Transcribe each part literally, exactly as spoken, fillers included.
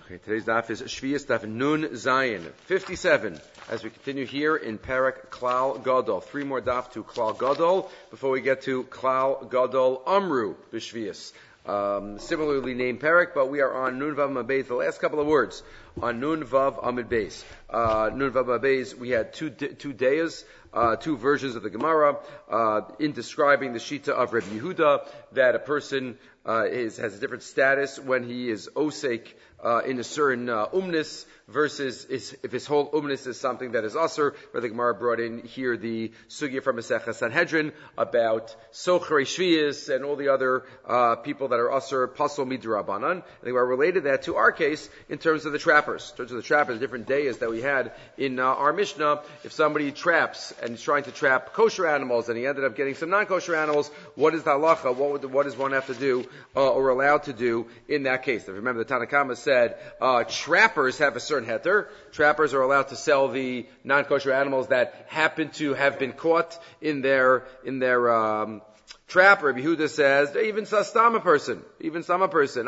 Okay, today's daf is Shviyas daf Nun Zayin fifty-seven. As we continue here in Parak Klal Gadol, three more daf to Klal Gadol before we get to Klal Gadol Amru b'Shviyas. Um, similarly named Parak, but we are on Nun Vav Amid Beis. The last couple of words on Nun Vav Amid Beis. Uh, Nun Vav Amid Beis. We had two two days, uh, two versions of the Gemara uh, in describing the Shita of Rabbi Yehuda that a person uh, is has a different status when he is osek uh, in a certain uh, umnis versus is, if his whole umnis is something that is usher. Where the Gemara brought in here the sugya from Masechah Sanhedrin about Sochrei Shviyas and all the other uh, people that are usher pasol midrabanan. And they were related that to our case in terms of the trappers. In terms of the trappers, different days that we had in uh, our Mishnah. If somebody traps and is trying to trap kosher animals and he ended up getting some non-kosher animals, what is the halacha? What would, what does one have to do uh, or allowed to do in that case? If remember, the Tanna Kama said uh, trappers have a certain heter. Trappers are allowed to sell the non-kosher animals that happen to have been caught in their in their um, trap. Rabbi Yehuda says even stam a person, even some a person,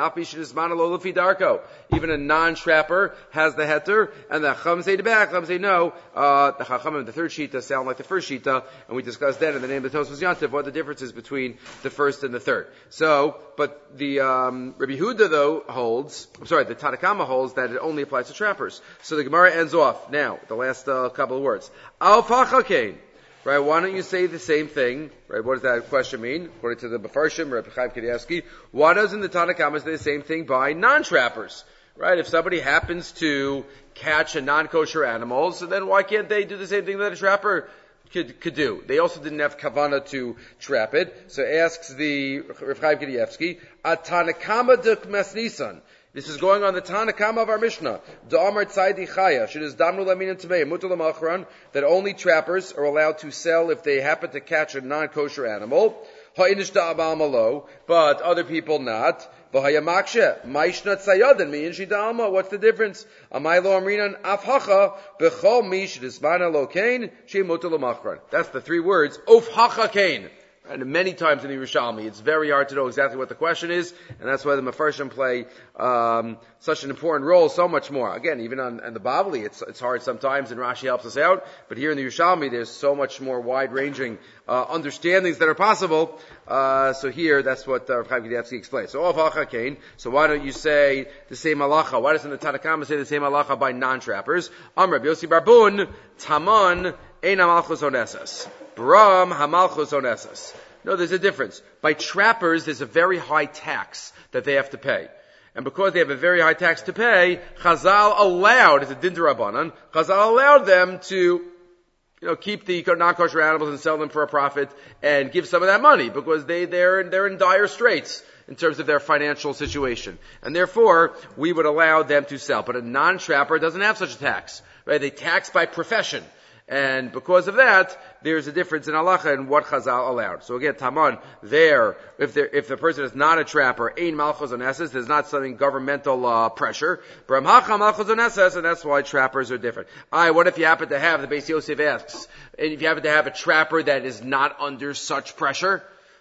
even a non-trapper has the heter, and the Chacham say the back. Chacham say no. Uh, the Chacham and the third shita sound like the first shita, and we discussed then in the name of the Tosfos Yantiv what the difference is between the first and the third. So, but the um, Rabbi Yehuda though holds, I'm sorry, the Tanna Kama holds that it only applies to trappers. So the Gemara ends off now. The last uh, couple of words. Al fachakein. Right, why don't you say the same thing? Right, what does that question mean? According to the Mefarshim, Rabbi Chaim Kanievsky, why doesn't the Tanna Kama say the same thing by non-trappers? Right, if somebody happens to catch a non-kosher animal, so then why can't they do the same thing that a trapper could, could do? They also didn't have kavana to trap it. So asks the Rabbi Chaim Kanievsky, a Tanna Kama de Masnisan. This is going on the Tanna Kama of our Mishnah. Da'amar tzaydi chaya, sheniz damru laminim tamei, mutar l'machran, that only trappers are allowed to sell if they happen to catch a non-kosher animal. Ha'inish da'abal malo, but other people not. V'hayamakshe, ma'ishna tzayadin, mi'inshi da'alma, what's the difference? Amay lo amrinan afhacha, b'chol mi shedismana lo kain, she mutar l'machran. That's the three words, ofhacha kain. And many times in the Yerushalmi, it's very hard to know exactly what the question is, and that's why the Mefarshim play um, such an important role, so much more. Again, even on, on the Bavli, it's it's hard sometimes, and Rashi helps us out. But here in the Yerushalmi, there's so much more wide-ranging uh, understandings that are possible. Uh, so here, that's what uh, Rav Chaim Kanievsky explains. So, of halacha kain. So why don't you say the same halacha? Why doesn't the Tanna Kama say the same halacha by non-trappers? Amr Rabbi Yossi Barbun Taman Ein Hamalchus Onesas. Bram Hamalchus Onesas. No, there's a difference. By trappers, there's a very high tax that they have to pay. And because they have a very high tax to pay, Chazal allowed, it's a din d'Rabbanan, Chazal allowed them to, you know, keep the non-kosher animals and sell them for a profit and give some of that money because they, they're, they're in dire straits in terms of their financial situation. And therefore, we would allow them to sell. But a non-trapper doesn't have such a tax, right? They tax by profession. And because of that, there's a difference in halacha and what Chazal allowed. So again, Taman, there, if there, if the person is not a trapper, ein malchus onesses, there's not something governmental uh, pressure. Bramhacha malchus onesses, and that's why trappers are different. Alright, what if you happen to have, the Beis Yosef asks, and if you happen to have a trapper that is not under such pressure?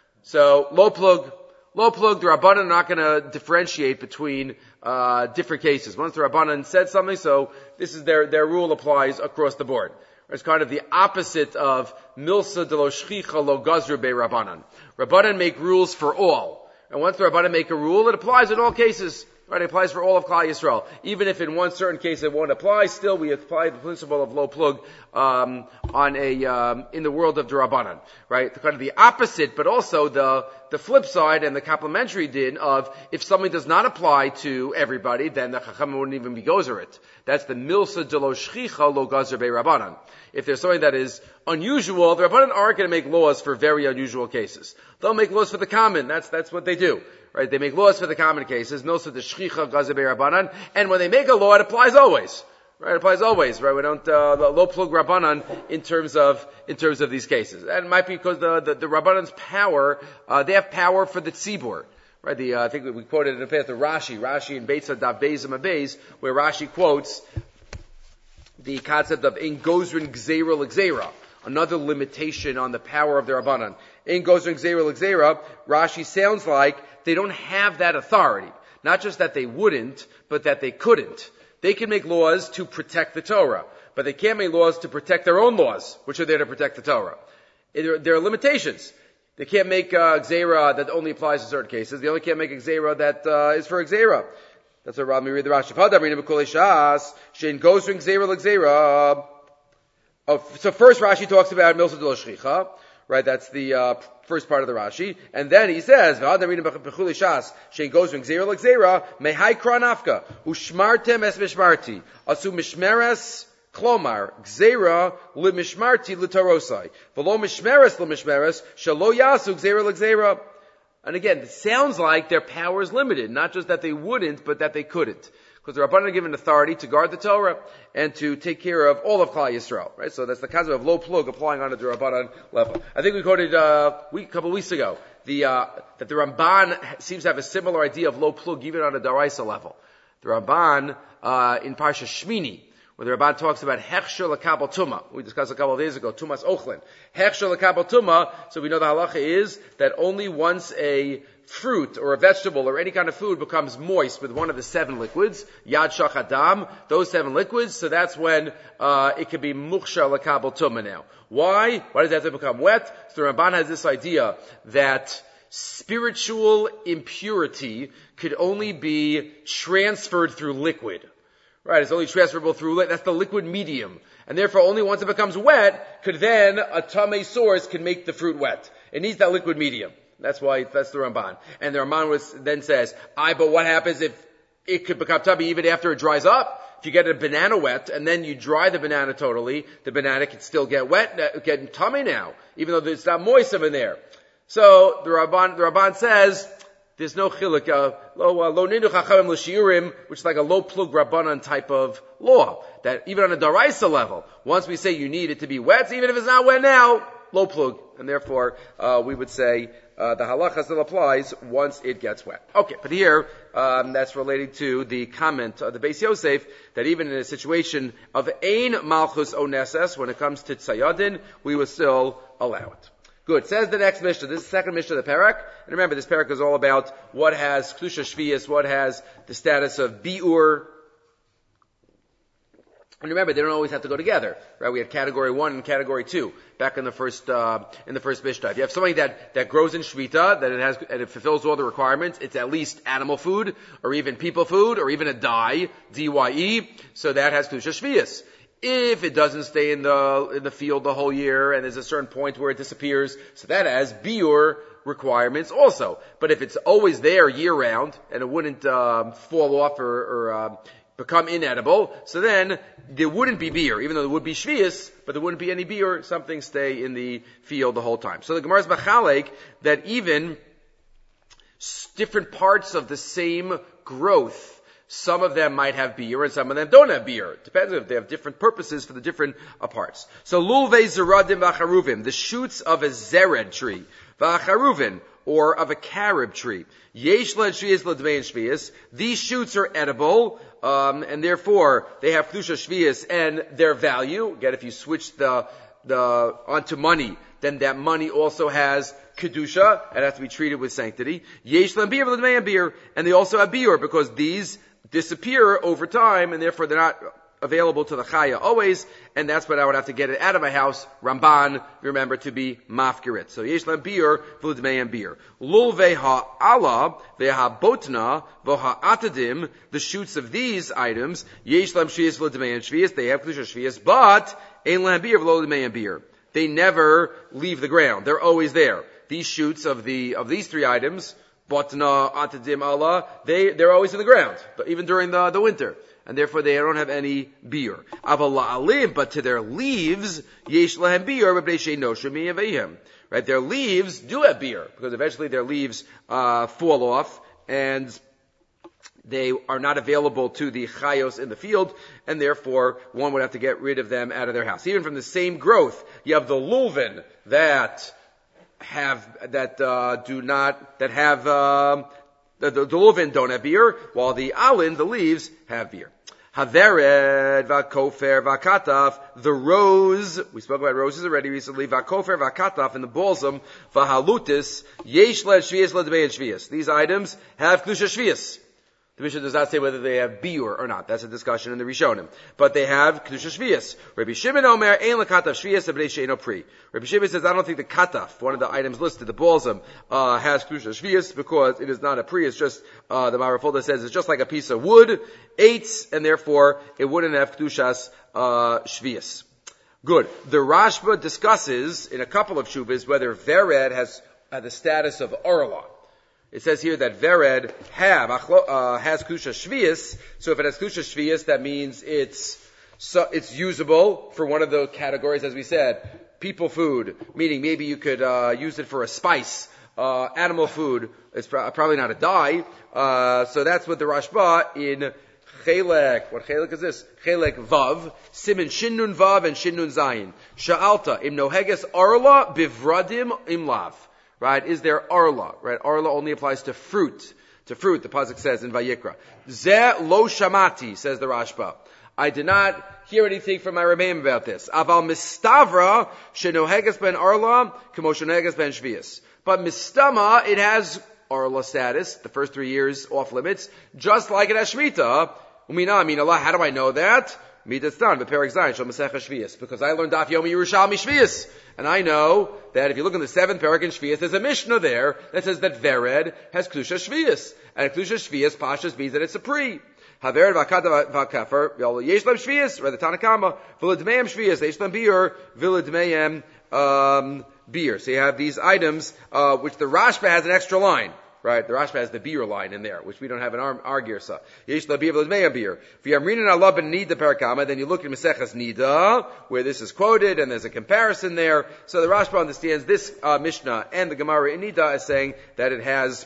So, low plug, low plug, the Rabbanan are not going to differentiate between uh different cases. Once the Rabbanan said something, so this is their, their rule applies across the board. It's kind of the opposite of milsa de lo shchicha lo gazru be Rabbanan. Rabbanan make rules for all. And once the Rabbanan make a rule, it applies in all cases. Right? It applies for all of Klal Yisrael. Even if in one certain case it won't apply, still we apply the principle of lo plug, um, on a, um, in the world of the Rabbanan. Right? Kind of the opposite, but also the, the flip side and the complementary din of if something does not apply to everybody, then the Chacham wouldn't even be gozer it. That's the milsa de lo shchicha lo gazer be Rabbanan. If there's something that is unusual, the Rabbanan aren't going to make laws for very unusual cases. They'll make laws for the common. That's, that's what they do. Right? They make laws for the common cases. Milsa de shchicha gazer be Rabbanan. And when they make a law, it applies always. Right? It applies always. Right? We don't, uh, low plug Rabbanan in terms of, in terms of these cases. And it might be because the, the, the Rabbanan's power, uh, they have power for the tzibur. Right, the, uh, I think we quoted in the past the Rashi, Rashi in Beitza Dav Beis Beis, where Rashi quotes the concept of in gozrin gzeira l'gzeira, another limitation on the power of the Rabbanan. In gozrin gzeira l'gzeira, Rashi sounds like they don't have that authority. Not just that they wouldn't, but that they couldn't. They can make laws to protect the Torah, but they can't make laws to protect their own laws, which are there to protect the Torah. There, there are limitations. They can't make uh, Gzeira that only applies to certain cases. They only can't make a Gzeira that uh, is for a Gzeira. That's what Rabbi read the Rashi. Shein goes from Gzeira l'Gzeira. Oh, so first Rashi talks about Milsa de Shchicha, right? That's the uh, first part of the Rashi, and then he says, Shein goes from Gzeira l'Gzeira, mehai kranafka ushmartem es mishmarti asu mishmeres klomar Gzeira limishmarti l'tarosai v'lo mishmeres l'mishmeres shelo yasu Gzeira l'Gzeira. And again, it sounds like their power is limited, not just that they wouldn't, but that they couldn't. Because the Rabbanan are given authority to guard the Torah and to take care of all of Klal Yisrael, right? So that's the concept of low plug applying onto the Rabbanan level. I think we quoted uh, week, a couple of weeks ago the uh, that the Ramban seems to have a similar idea of low plug even on a Daraisa level. The Ramban uh, in Parsha Shmini, where the Ramban talks about Hechsher l'kabel Tumah. We discussed a couple of days ago, Tumas Ochlin. Hechsher l'kabel Tumah, so we know the halacha is that only once a fruit or a vegetable or any kind of food becomes moist with one of the seven liquids, Yad Shach Adam, those seven liquids, so that's when uh it can be Mukhsher l'kabel Tumah now. Why? Why does it have to become wet? So the Ramban has this idea that spiritual impurity could only be transferred through liquid. Right, it's only transferable through, li- that's the liquid medium. And therefore only once it becomes wet, could then, a tamei source can make the fruit wet. It needs that liquid medium. That's why, that's the Ramban. And the Ramban was, then says, I, but what happens if it could become tummy even after it dries up? If you get a banana wet, and then you dry the banana totally, the banana can still get wet, get tummy now, even though it's not moist in there. So, the Ramban, the Ramban says, there's no chiluk, uh, lo, uh, lo nidu chachamim l'shiurim, which is like a low plug rabbanan type of law. That even on a daraisa level, once we say you need it to be wet, even if it's not wet now, low plug. And therefore, uh, we would say, uh, the halacha still applies once it gets wet. Okay, but here, um, that's related to the comment of the Beis Yosef, that even in a situation of ein malchus oneses, when it comes to tzayadin, we will still allow it. Good. Says the next Mishnah. This is the second Mishnah of the Parak. And remember, this Parak is all about what has Kedusha Shvius, what has the status of Bi'ur. And remember, they don't always have to go together, right? We had category one and category two back in the first, uh, in the first Mishnah. If you have something that, that grows in Shvita, that it has, and it fulfills all the requirements, it's at least animal food, or even people food, or even a dye, D Y E, so that has Kedusha Shvius. If it doesn't stay in the in the field the whole year, and there's a certain point where it disappears, so that has biur requirements also. But if it's always there year round, and it wouldn't um, fall off or, or um, become inedible, so then there wouldn't be biur, even though there would be shvius, but there wouldn't be any biur. Something stay in the field the whole time. So the Gemara is machalek that even different parts of the same growth, some of them might have beer and some of them don't have beer. Depends if they have different purposes for the different uh, parts. So lulvei zeradim v'acharuvim, the shoots of a zered tree, v'acharuvim, or of a carob tree. Yesh led shvius ledmei and shvius. These shoots are edible, um, and therefore they have kedusha shvius and their value. Again, if you switch the the onto money, then that money also has kedusha and has to be treated with sanctity. Yesh led beer ledmei and beer, and they also have beer because these disappear over time, and therefore they're not available to the chaya always, and that's what I would have to get it out of my house, Ramban, remember, to be mafkirit. So yesh lam beer, v'udmei and beer. Lul veha ala, veha botna, v'ha atadim, the shoots of these items, yesh lam shvius v'udmei and shvius, they have kedusha shvius, but ein lam beer v'udmei and beer. They never leave the ground. They're always there. These shoots of the, of these three items, Botna, Atadim, Allah, they, they're always in the ground, but even during the, the winter. And therefore they don't have any beer. But to their leaves, Yesh Lahem beer, right? Their leaves do have beer, because eventually their leaves, uh, fall off, and they are not available to the chayos in the field, and therefore one would have to get rid of them out of their house. Even from the same growth, you have the lulvin that have, that, uh, do not, that have, um, the, the, the lulvin don't have beer, while the alin, the leaves, have beer. Havered, vakofer, vakataf, the rose, we spoke about roses already recently, vakofer, vakataf, and the balsam, vahalutis, yesh led shvius led and shvius. These items have kedusha shvius. The Mishnah does not say whether they have biur or not. That's a discussion in the Rishonim. But they have kedusha shvius. Rabbi Shimon Omer ein lekataf shvius b'nei she'eno pri. Rabbi Shimon says, I don't think the kataf, one of the items listed, the balsam, uh, has kedusha shvius because it is not a pri. It's just uh, the Marafolda says it's just like a piece of wood, eitz, and therefore it wouldn't have kedushas uh, shvius. Good. The Rashba discusses in a couple of shubas whether vered has uh, the status of orla. It says here that vered have, uh, has kedusha shvius. So if it has kedusha shvius, that means it's, so, it's usable for one of the categories, as we said, people food, meaning maybe you could, uh, use it for a spice, uh, animal food. It's pro- probably not a dye. Uh, so that's what the Rashba in Chelek, what Chelek is this? Chelek Vav, Simin Shinnun Vav and Shinnun Zayin. Sha'alta, im noheges arla bivradim im lav. Right? Is there arla? Right? Arla only applies to fruit. To fruit, the pasuk says in Vayikra. Ze lo shamati, says the Rashba. I did not hear anything from my Rebbeim about this. Aval mistavra shenoheges ben arla kemo shenoheges ben shvius. But mistama, it has arla status, the first three years off limits, just like it has shmita. Umina, I mean Allah, how do I know that? Midatzan, Beperek Zayin, Shal Masechah Shvius. Because I learned Daf Yomi Yerushalmi Shvius. And I know that if you look in the seventh Perek in Shvius, there's a Mishnah there that says that Vered has Kedusha Shvius. And Kedusha Shvius, Pashas, means that it's a pre. Havered Vakata Vakafer, Yeshlam Shvius, or the Tanakama, Villadmeim Shvius, Yeshlam Beer, Villadmeim, um, Beer. So you have these items, uh, which the Rashba has an extra line. Right, the Rashba has the beer line in there, which we don't have in our, our girsa. Yesh la beer v'lezmeya beer. If you have reading Allah ben Nida Parakama, then you look at Maseches Nida, where this is quoted, and there's a comparison there. So the Rashba understands this uh, Mishnah and the Gemara in Nida as saying that it has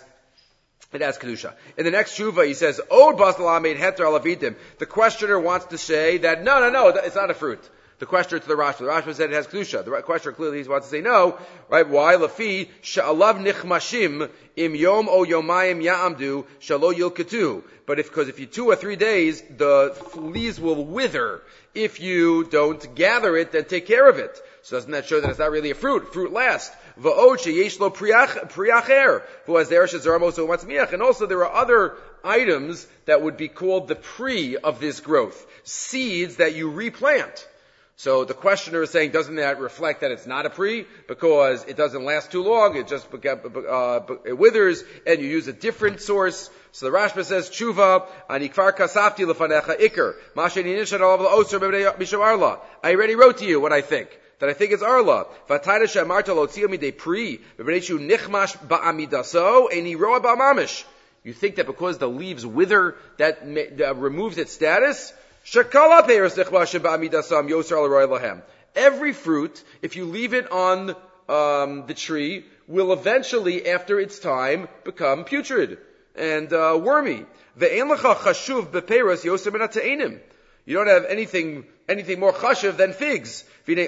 It has Kedusha. In the next Shuvah, he says, Od Basala made Heter alavidim. The questioner wants to say that, no, no, no, it's not a fruit. The questioner to the Rashba. The Rashba said it has Kedusha. The questioner clearly wants to say no, right? Why? Lafi, sha'alav nichmashim, im yom o yomayim ya'amdu, shalo yilketu. But if, because if you two or three days, the leaves will wither if you don't gather it and take care of it. So doesn't that show that it's not really a fruit? Fruit lasts. Va'od sheyesh lo priacher, who has the eresh zaramos o matzmiach. And also there are other items that would be called the pre of this growth. Seeds that you replant. So the questioner is saying, doesn't that reflect that it's not a pre? Because it doesn't last too long, it just uh, it withers, and you use a different source. So the Rashba says, Tshuva, ani kfar kasafti lefanecha ikr, masheni nishan alav la'oser b'misham arla. I already wrote to you what I think. That I think it's arla. V'tayda she'amarta lotzio midei pri, v'b'neishu nichmash ba'amidaso, eni roa ba'mamish. You think that because the leaves wither, that uh, removes its status? Every fruit, if you leave it on um, the tree, will eventually, after its time, become putrid and uh, wormy. You don't have anything anything more chashuv than figs. Also,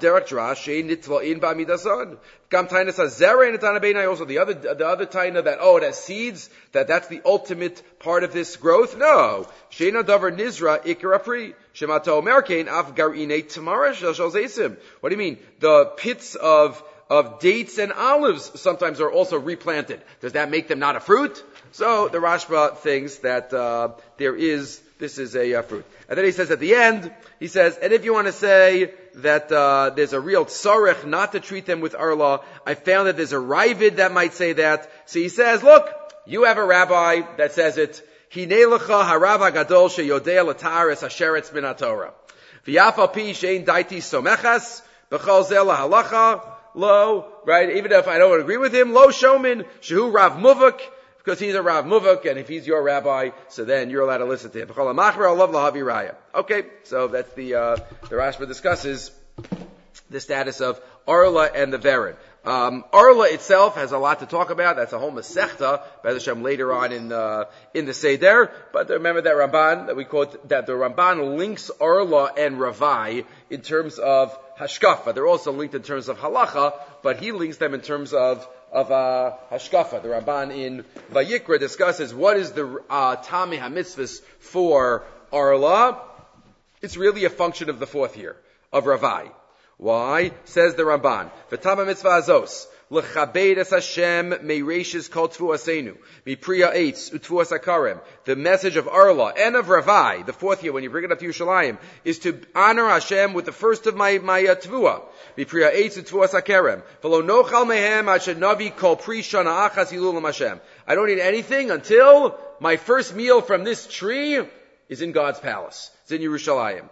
the other the other taina that oh it has seeds, that that's the ultimate part of this growth. No, sheina davar nizra ikra pri shemata omerkein af garine tamara shel zeisim. What do you mean? The pits of of dates and olives sometimes are also replanted. Does that make them not a fruit? So the Rashba thinks that uh, there is. This is a uh, fruit. And then he says at the end, he says, and if you want to say that uh, there's a real tzarech not to treat them with arla, I found that there's a Ravid that might say that. So he says, look, you have a rabbi that says it. Hinei lecha harav hagadol sheyodea l'taris asheretz min haTorah. V'yaf pi shein daiti somechas b'chol zeh lahalacha lo. Right? Even if I don't agree with him, lo shomin shehu rav muvak. Because he's a Rav Muvak, and if he's your rabbi, so then you're allowed to listen to him. Okay, so that's the, uh, the Rashba discusses the status of Arla and the Vered. Um, Arla itself has a lot to talk about. That's a whole Masechta, Be'ez Hashem, later on in the, in the Seder. But remember that Ramban, that we quote, that the Ramban links Arla and Ravai in terms of Hashkafa. They're also linked in terms of Halacha, but he links them in terms of of uh, Hashkafa. The Ramban in Vayikra discusses what is the uh, Tami HaMitzvahs for Arla. It's really a function of the fourth year, of Ravai. Why? Says the Ramban. V'tama mitzvah azos. L'chabed es Hashem meireshis kol tfuasenu. Mipriya eitz utfuas akarem. The message of Arla and of Ravai, the fourth year when you bring it up to Yerushalayim, is to honor Hashem with the first of my, my uh, tvua. Mipriya eitz utfuas akarem. V'lo nochal mehem asher navi kol pri shana achas hilulam Hashem. I don't eat anything until my first meal from this tree is in God's palace. It's in Yerushalayim.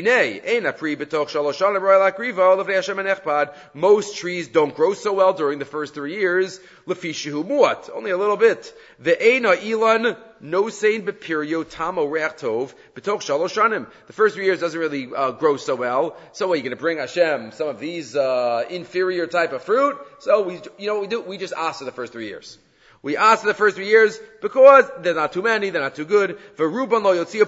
Most trees don't grow so well during the first three years. Only a little bit. The first three years doesn't really uh, grow so well. So what, you're going to bring Hashem some of these uh, inferior type of fruit? So we, you know what we do? We just ask for the first three years. We asked for the first three years because they're not too many, they're not too good. Because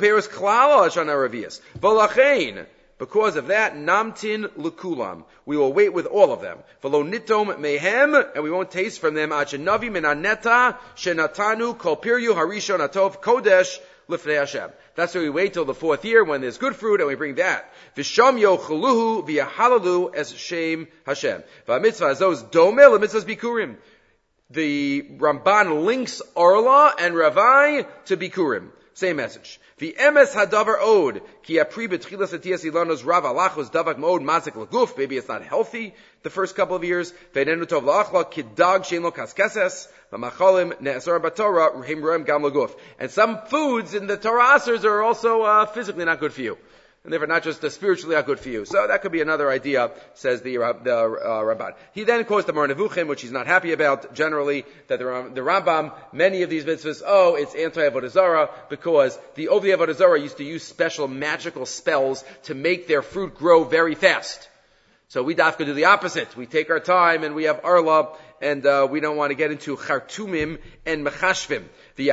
of that, namtin lukulam. We will wait with all of them. V'lo nitom mehem, and we won't taste from them. Achanavi minaneta shenatanu kol piryu harishon atov kodesh lifnei Hashem. That's why we wait till the fourth year when there's good fruit, and we bring that. V'sham yochuluhu v'yahalalu es shem Hashem. V'amitzvah zos domel l'mitzvahs bikurim. The Ramban links Arla and Ravai to Bikurim. Same message. The emes hadavar od ki apri betchilas atias ilanos rav alachos davak mod mazik laguf. Maybe it's not healthy the first couple of years. Ve'nenu tov la'achla kidag shein lo kaskeses v'machalim ne'asor b'torah ruhim roem gam laguf. And some foods in the Torah asers are also uh, physically not good for you. And therefore not just uh, spiritually not good for you. So that could be another idea, says the, uh, the uh, Ramban. He then quotes the Moreh Nevuchim, which he's not happy about generally, that the, the Rambam, many of these mitzvahs, oh, it's anti-Avodah Zarah, because the Ovdi Avodah Zarah used to use special magical spells to make their fruit grow very fast. So we dafka do the opposite. We take our time and we have Arla, and uh, we don't want to get into Chartumim and Mechashvim. The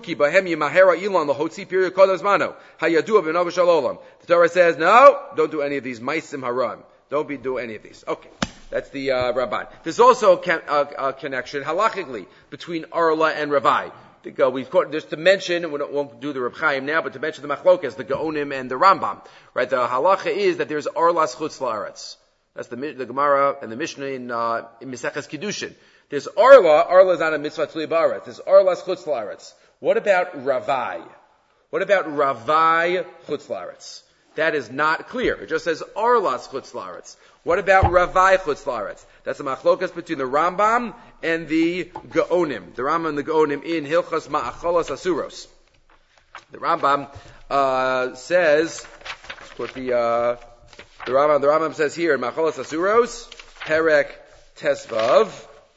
Torah says, no, don't do any of these Maisim Haram. Don't be do any of these. Okay, that's the uh, Ramban. There's also a, a, a connection halachically between Arla and Ravai. Uh, we've caught, just to mention, we won't do the Reb Chaim now, but to mention the Machlokas, the Gaonim and the Rambam. Right, the halacha is that there's Arlas Chutz La'aretz. That's the, the Gemara and the Mishnah in, uh, in Meseches Kiddushin. There's Arla, Arla is not a mitzvah tli ba'aretz. There's Arlas Chutz La'aretz. What about Ravai? What about Ravai Chutz La'aretz? That is not clear. It just says Arlas Chutz La'aretz. What about Ravai Chutz La'aretz? That's a machlokas between the Rambam and the Gaonim. The Rambam and the Gaonim in Hilchas Ma'acholas Asuros. The Rambam, uh, says, let's put the, uh, The Rambam, the Rambam says here in Macholas Asuros, Perek Tesvav,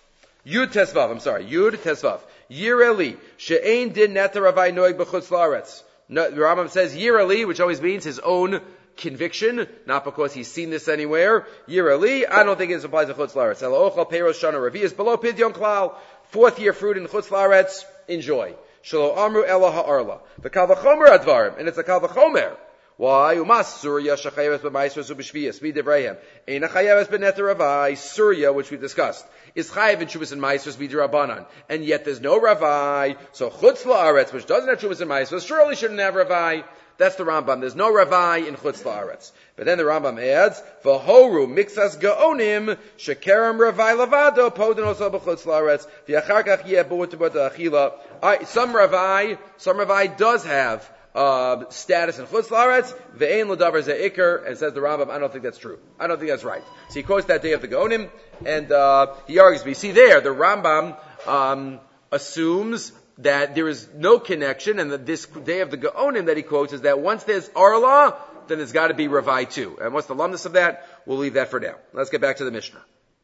Yud Tesvav, I'm sorry, Yud Tesvav, Yireli, She'ein din neta Ravai noeg b'chutz la'aretz. The Rambam says Yireli, which always means his own conviction, not because he's seen this anywhere. Yireli, I don't think it applies to chutz la'aretz. Ela ochal peiros shana revi'is below pidyon klal. Fourth year fruit in chutz la'aretz, enjoy. Shelo amru ela ha'arla. The kal v'chomer advarim, and it's a kal v'chomer. Why? Umas Surya Shachayeves b'Maisros u'B'Shviyas V'Devrayim Eina Chayeves b'Neter Ravai. Surya, which we discussed, is Chayev in Shuvas and Maisros V'Derabanan, and yet there's no Ravai. So Chutz La'aretz, which doesn't have Shuvas and Maisros, surely shouldn't have Ravai. That's the Rambam. There's no Ravai in Chutz La'aretz. But then the Rambam adds, V'Horu Mixas Gaonim Shekerem Ravai Lavado Podin Oso B'Chutz La'aretz V'Yachar Kach Yeh B'Ut B'Ut Achila. Some Ravai, some Ravai does have Uh, status in Chutz La'aretz, ve'ein l'davar ze'ikr, and says the Rambam, I don't think that's true. I don't think that's right. So he quotes that day of the Gaonim, and uh, he argues, but you see there, the Rambam um, assumes that there is no connection, and that this day of the Gaonim that he quotes is that once there's Arla, then there's got to be Ravai too. And what's the lumnus of that? We'll leave that for now. Let's get back to the Mishnah.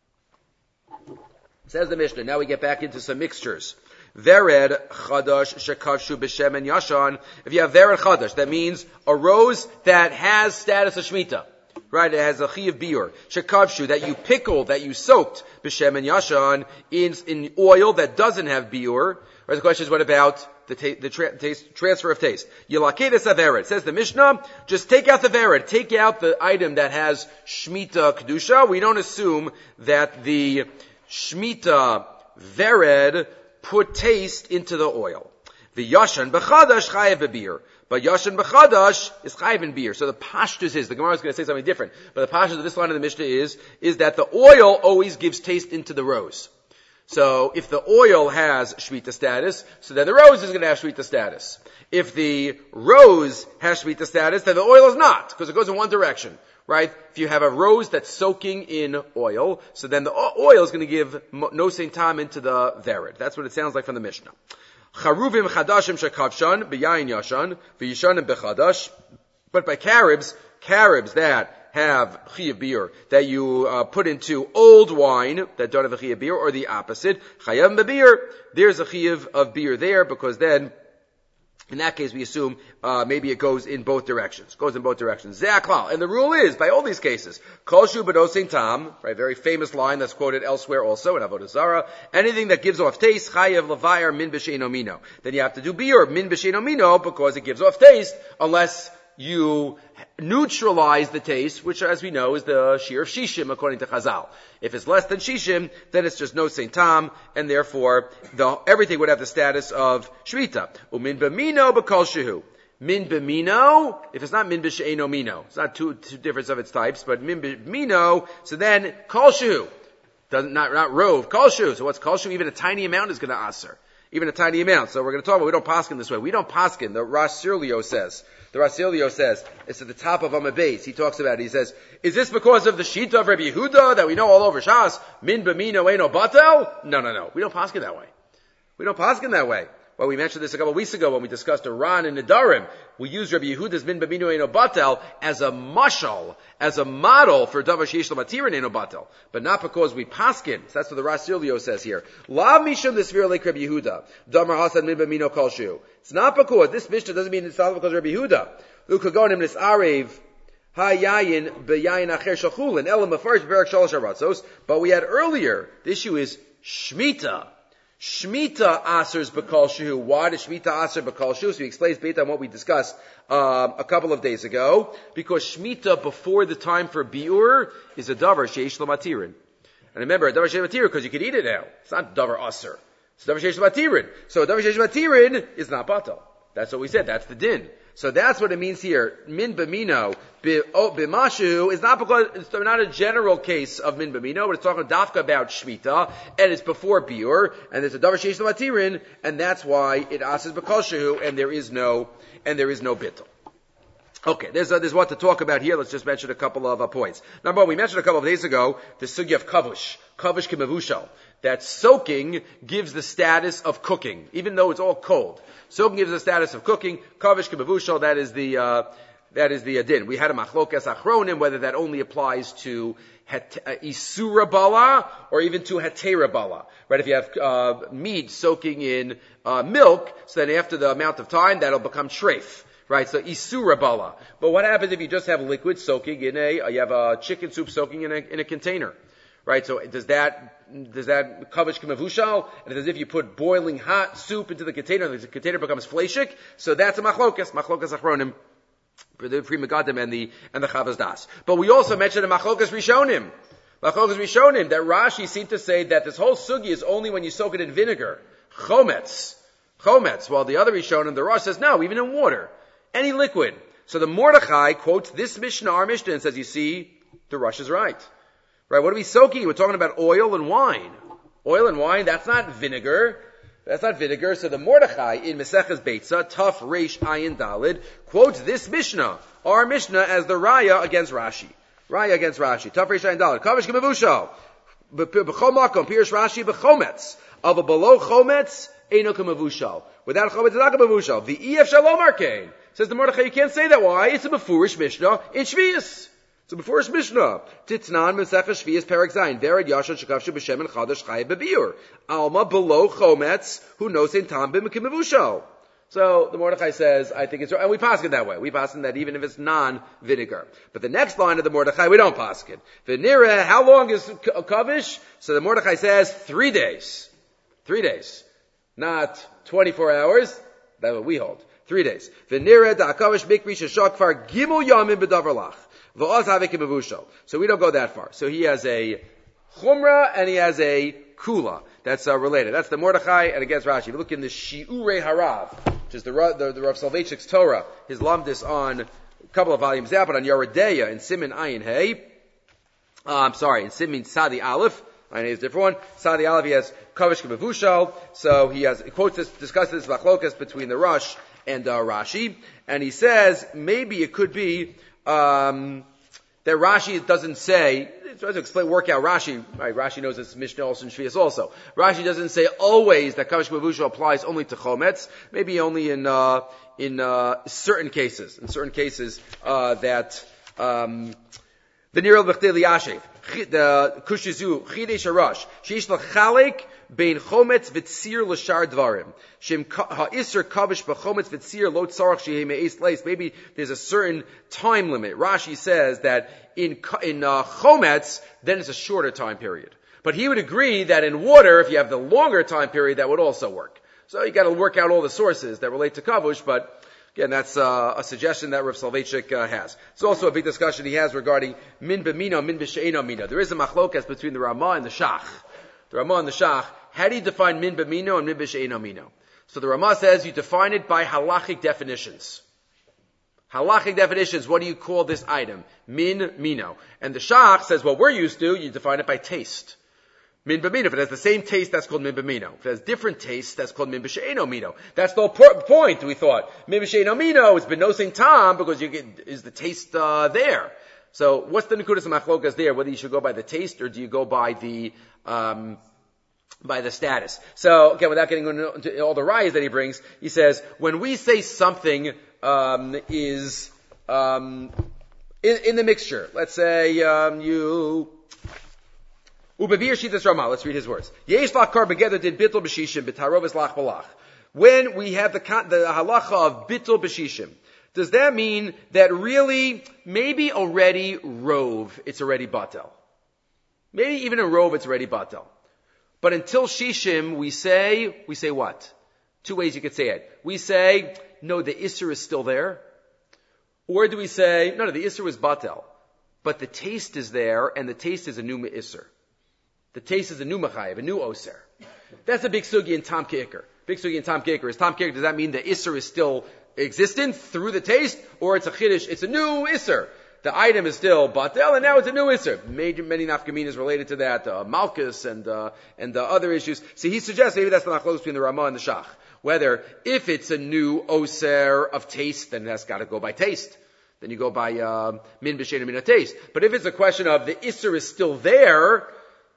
Says the Mishnah, now we get back into some mixtures. Vered chadash shekavshu b'shem and yashan. If you have vered chadash, that means a rose that has status of shmita, right? It has a chi of biur. Shekavshu, that you pickled, that you soaked b'shem and yashan in in oil that doesn't have biur. Right? The question is, what about the ta- the tra- taste, transfer of taste? Yelakedes avered. Says the Mishnah, just take out the vered, take out the item that has shmita kedusha. We don't assume that the shmita vered put taste into the oil. The yashan b'chadash chayev b'bir, But Yashan B'chadash is Chayiv in beer. So the pashtus is, the Gemara is going to say something different, but the pashtus of this line of the Mishnah is, is that the oil always gives taste into the rose. So if the oil has Shvita status, so then the rose is going to have Shvita status. If the rose has Shvita status, then the oil is not, because it goes in one direction, right? If you have a rose that's soaking in oil, so then the oil is going to give no same time into the vered. That's what it sounds like from the Mishnah. Charuvim chadashim shekavshan b'yayin yashan v'yishanim b'chadash. But by caribs, caribs that have chiyuv beer that you uh, put into old wine that don't have a chiyuv beer, or the opposite, chayav b'beer, there's a chiyuv of beer there, because then in that case we assume uh, maybe it goes in both directions. Goes in both directions. Ze'aklal. And the rule is, by all these cases, kol shu b'nosein tam, right, very famous line that's quoted elsewhere also in Avodah Zarah, anything that gives off taste, chayav levayar min b'sheino mino. Then you have to do beer min b'sheino mino, because it gives off taste, unless you neutralize the taste, which, as we know, is the shear of shishim, according to Chazal. If it's less than shishim, then it's just no saint tam, and therefore the, everything would have the status of shvita. Umin b'mino b'kol shehu. Min b'mino, if it's not min b'she'eno mino, it's not two, two difference of its types, but min b'mino, so then kol shehu. Doesn't, not, not rove, kol shehu. So what's kol shehu? Even a tiny amount is going to aser. Even a tiny amount. So we're going to talk about, we don't paskin this way. We don't paskin. The Rosh Sirlio says, the Rosh Sirlio says, it's at the top of Amud Beis. He talks about it. He says, is this because of the Shita of Rabbi Yehuda that we know all over Shas? Min b'mino eino batel? No, no, no. We don't paskin that way. We don't paskin that way. Well, we mentioned this a couple of weeks ago when we discussed Iran and Nedarim. We used Rabbi Yehuda's min b'mino eino batel as a mashal, as a model for davar sheish l'matir eino batel, but not because we paskin. So that's what the Rosh Sirlio says here. La mishum l'svir like Rabbi Yehuda. Damar hasan min b'mino kol shu. It's not because this Mishnah doesn't mean it's not because of Rabbi Yehuda. Ukagonim nisarev hayayin b'yayin acher shachulin elam mafarish berak shalosh haratzos. But we had earlier, the issue is shmita. Shmita asers b'kol shehu. Why does Shmita aser b'kol shehu? So he explains based on what we discussed um, a couple of days ago. Because Shmita before the time for biur is a davar sheish l'matirin. And remember, a davar sheish l'matirin because you can eat it now. It's not davar aser. It's davar sheish l'matirin. So a davar sheish l'matirin is not batal. That's what we said. That's the din. So that's what it means here. Min b'mino b'mashu is not because it's not a general case of min b'mino, but it's talking dafka about shmita, and it's before biur, and there's a davar sheish l'matirin, and that's why it asks b'kol shehu, and there is no and there is no bittul. Okay, there's uh, there's what to talk about here. Let's just mention a couple of uh, points. Number one, we mentioned a couple of days ago the sugya of kavush, kavush kimavushal, that soaking gives the status of cooking, even though it's all cold. Soaking gives the status of cooking. Kavush kimavushal, that is the uh, that is the adin. We had a machlokas achronim whether that only applies to het- uh, isura bala or even to hetera bala. Right? If you have uh, meat soaking in uh, milk, so then after the amount of time that'll become treif. Right, so isura bala. But what happens if you just have liquid soaking in a, uh, you have a chicken soup soaking in a, in a container? Right, so does that, does that kavush k'mavushal? And it's as if you put boiling hot soup into the container, the container becomes fleshik. So that's a machlokas, machlokas achronim, the Pri Megadim and the, and the Chavaz Das. But we also mentioned a machlokas rishonim. Machlokas rishonim, that Rashi seemed to say that this whole sugi is only when you soak it in vinegar. Chometz. Chometz. While the other rishonim, the Rosh says no, even in water. Any liquid. So the Mordechai quotes this Mishnah, our Mishnah, and says, you see, the Rosh is right. Right, what are we soaking? We're talking about oil and wine. Oil and wine, that's not vinegar. That's not vinegar. So the Mordechai in Maseches Beitza, Tuf Reish Ayin Dalid, quotes this Mishnah, our Mishnah, as the Raya against Rashi. Raya against Rashi. Tuf Reish Ayin Dalid. Kavish K'mavushal. B'chol makom, Pirush Rashi, b'chometz. Of a below chometz, Eino K'mavushal. Without chometz, it's not K'mavushal. The E F Shalom Arkain. Says the Mordechai, you can't say that. Why? It's a Mefurish Mishnah in Shvius. It's a Mefurish Mishnah. Titnan Mesechah Shvius Perek Zayin. Vered Yashan Shekavshu B'Shem and Chadash Chayev B'Biur. Alma below Chometz, who knows in Tam B'Mekimavushal. So the Mordechai says, I think it's right. And we paskin that way. We paskin that even if it's non-vinegar. But the next line of the Mordechai, we don't paskin. V'nira, how long is Kavish? So the Mordechai says, three days. Three days. Not twenty-four hours. That's what we hold. Three days. V'nira da'akavish mikri sheshakfar gimel yamim b'davar lach. V'oz havik imavushal. So we don't go that far. So he has a chumrah and he has a kula. that's uh, related. That's the Mordechai and against Rashi. If you look in the Shi'urei Harav, which is the, the, the Rav Soloveitchik's Torah, his lamdis on a couple of volumes out, but on Yeredeya in Siman Ayin Hey, uh, I'm sorry, in Siman Sadi Aleph, Ayin Hey is a different one, Sadi Aleph he has Kavish Kebevushal, so he has, he quotes this, discusses this machlokas between the Rosh and uh, Rashi, and he says, maybe it could be, um, that Rashi doesn't say, it tries to explain, work out Rashi, right, Rashi knows it's Mishnah also and Shvius also. Rashi doesn't say always that Kavish Kebevushal applies only to Chometz, maybe only in, uh, in, uh, certain cases, in certain cases, uh, that, um, the Nirel B'chtei Liyashev, the Kushizu, Chidesh Arash, Sheish L'chalik, Bein Chometz V'tzir L'shar Dvarim. Shem Ha'isr Kavish B'chometz V'tzir Lo Tzarach Shehei Me'es Leis. Maybe there's a certain time limit. Rashi says that in, in, uh, Chometz, then it's a shorter time period. But he would agree that in water, if you have the longer time period, that would also work. So you gotta work out all the sources that relate to Kavush, but again, that's uh, a suggestion that Rav Soloveitchik uh, has. It's also a big discussion he has regarding min b'mino, min b'she'eno mino. There is a machlokas between the Ramah and the Shach. The Ramah and the Shach, how do you define min b'mino and min b'she'eno mino? So the Ramah says you define it by halachic definitions. Halachic definitions, what do you call this item? Min, mino. And the Shach says what we're used to, you define it by taste. Min b'mino. If it has the same taste, that's called min b'mino. If it has different tastes, that's called min b'she'eno mino. That's the whole point, we thought. Min b'she'eno mino is benosing tam because you get, is the taste, uh, there. So, what's the nekudas machlokas there? Whether you should go by the taste or do you go by the, um, by the status. So, again, without getting into all the rayas that he brings, he says, when we say something, um, is, um, in, in the mixture, let's say, um, you, Ubevir Shitas Ramah, let's read his words. Yesh lachkar begeder did bittul b'shishim b'tarovis lach balach. When we have the, the halacha of bittul b'shishim, does that mean that really, maybe already rove, it's already batel? Maybe even in rove, it's already batel. But until shishim, we say, we say what? Two ways you could say it. We say, no, the isser is still there. Or do we say, no, no, the isser was batel. But the taste is there, and the taste is a new isser. The taste is a new machayev, a new oser. That's a big sugi in Tom Kicker. Big sugi in Tom Kicker. Is Tom Kicker, does that mean the isser is still existent through the taste? Or it's a chiddush, it's a new isser. The item is still batel, and now it's a new isser. Many, many nafkaminas related to that, uh, Malchus and, uh, and uh, other issues. See, he suggests maybe that's the machlokes between the Ramah and the Shach. Whether, if it's a new oser of taste, then that's gotta go by taste. Then you go by, uh, min b'she'eno min taste. But if it's a question of the isser is still there,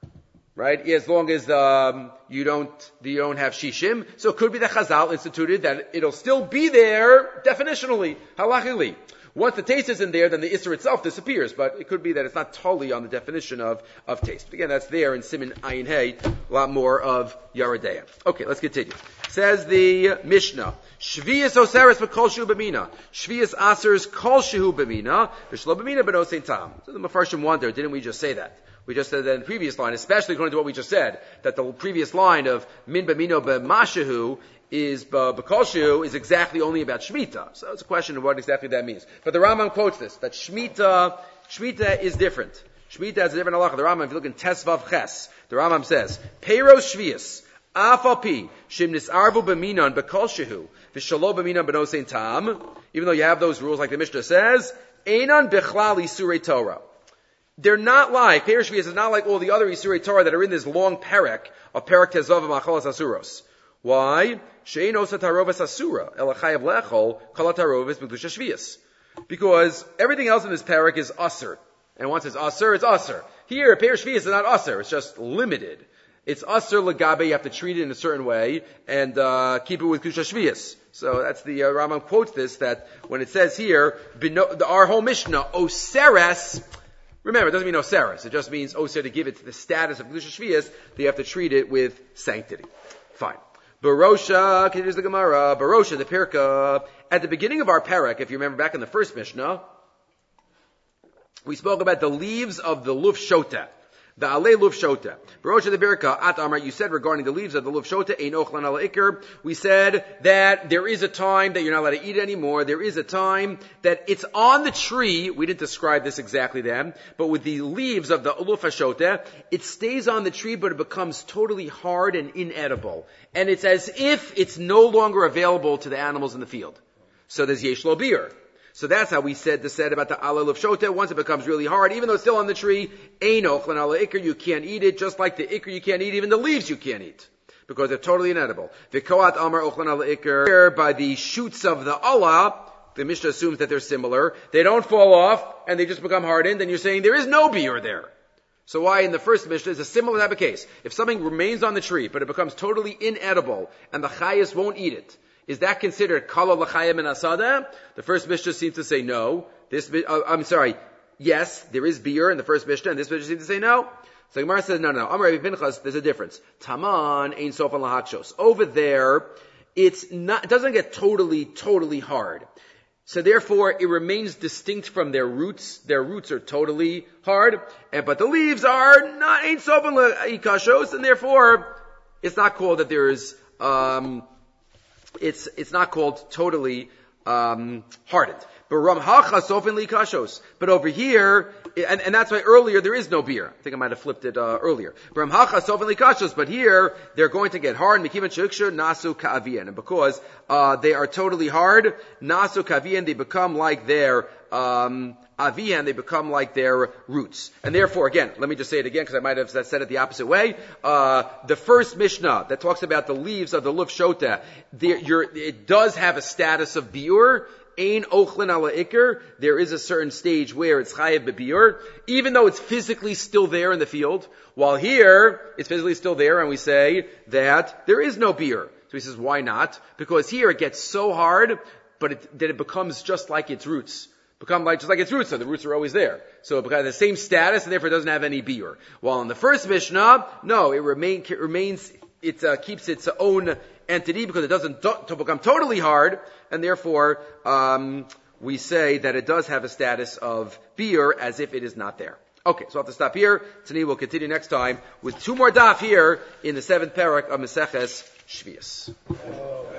right? As long as um, you don't you don't have shishim, so it could be that Chazal instituted that it'll still be there definitionally, halachically. Once the taste isn't there, then the isser itself disappears. But it could be that it's not totally on the definition of of taste. But again, that's there in Siman Ayin Hey, a lot more of Yeredeya. Okay, let's continue. Says the Mishnah, Shvius oseres b'kol shehu b'mina. Shvius asers kol shehu b'mina. V'shlo b'mina b'nosein tam. So the Mefarshim wonder, didn't we just say that? We just said that in the previous line, especially according to what we just said, that the previous line of min b'mino b'mashehu is b'kol is exactly only about Shemitah. So it's a question of what exactly that means. But the Rambam quotes this, that Shemitah, Shemitah is different. Shemitah has a different halacha. The Rambam, if you look in Tesvav Ches, the Rambam says, Peiros Shvius, Afal Pi, Shim Nisarvu b'minon b'kol shehu, v'shalo b'minon b'nosein tam, even though you have those rules like the Mishnah says, Einon b'chlal isurei Torah. They're not like, Peiros Shvius is not like all the other isurei Torah that are in this long perek, of perek tezav v'machalas asuros. Why? She'ein osa tarovis asura, ela chayav lechol, kol tarovis b'kedusha shvius. Because everything else in this parak is usr. And once it's usr, it's usr. Here, Peiros Shvius is not usr, it's just limited. It's usr legabe, you have to treat it in a certain way, and, uh, keep it with kedusha shvius. So that's the, uh, Rambam quotes this, that when it says here, bino, the, our whole Mishnah, oseres, remember, it doesn't mean oseres, it just means oser to give it to the status of kedusha shvius, that you have to treat it with sanctity. Fine. Barosha, here's the Gemara, Barosha, the Pirka. At the beginning of our parak, if you remember back in the first Mishnah, we spoke about the leaves of the luf shota. The alei luf shota. Barosha the birka at amar. You said regarding the leaves of the luf shota ein ochlan ala ikr. We said that there is a time that you're not allowed to eat it anymore. There is a time that it's on the tree. We didn't describe this exactly then, but with the leaves of the luf shota, it stays on the tree, but it becomes totally hard and inedible, and it's as if it's no longer available to the animals in the field. So there's yesh lo bir. So that's how we said the said about the alei luf shota. Once it becomes really hard, even though it's still on the tree, ein ochlan ala ikr, you can't eat it. Just like the ikr, you can't eat even the leaves. You can't eat because they're totally inedible. V'koat amar ochlan ala ikr, by the shoots of the Allah, the Mishnah assumes that they're similar. They don't fall off and they just become hardened. And you're saying there is no biur there. So why in the first Mishnah is a similar type of case? If something remains on the tree but it becomes totally inedible and the chayas won't eat it, is that considered kala l'chayim min asada? The first Mishnah seems to say no. This, uh, I'm sorry, yes, there is beer in the first Mishnah, and this Mishnah seems to say no. So Gemara says no, no, no. Amar Rabbi Pinchas, there's a difference. Taman ein sofan lahakshos. Over there, it's not, it doesn't get totally, totally hard. So therefore, it remains distinct from their roots. Their roots are totally hard, and but the leaves are not ein sofan lahakshos, and therefore, it's not called that there is. Um, It's it's not called totally um, hardened. But ramhacha sofin likashos. But over here, and, and that's why earlier there is no beer. I think I might have flipped it uh, earlier. Ramhacha sofin likashos. But here they're going to get hard. Mikivan shukshur nasu ka'avian. And because uh, they are totally hard, nasu ka'avian, they become like their um, avian. They become like their roots. And therefore, again, let me just say it again because I might have said it the opposite way. Uh, the first Mishnah that talks about the leaves of the luf shota, it does have a status of biur. Ein ochlin ala ikr. There is a certain stage where it's chayev bebiur, even though it's physically still there in the field. While here, it's physically still there, and we say that there is no biur. So he says, why not? Because here it gets so hard, but it, that it becomes just like its roots. Become like, just like its roots, so the roots are always there. So it becomes the same status, and therefore it doesn't have any biur. While in the first Mishnah, no, it, remain, it remains, it uh, keeps its own entity because it doesn't to, to become totally hard, and therefore um, we say that it does have a status of biur as if it is not there. Okay, so I'll have to stop here. Tani will continue next time with two more daf here in the seventh parak of Maseches Shvius.